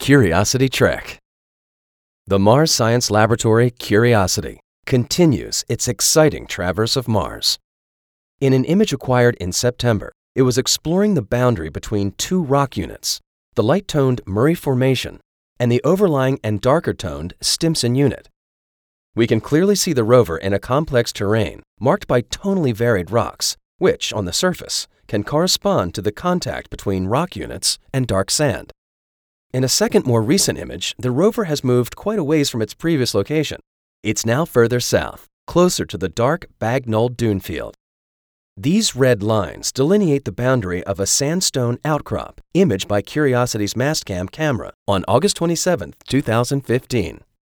Curiosity Trek. The Mars Science Laboratory Curiosity continues its exciting traverse of Mars. In an image acquired in September, it was exploring the boundary between two rock units, the light-toned Murray Formation and the overlying and darker-toned Stimson Unit. We can clearly see the rover in a complex terrain marked by tonally varied rocks, which, on the surface, can correspond to the contact between rock units and dark sand. In a second, more recent image, the rover has moved quite a ways from its previous location. It's now further south, closer to the dark Bagnall dune field. These red lines delineate the boundary of a sandstone outcrop imaged by Curiosity's Mastcam camera on August 27, 2015.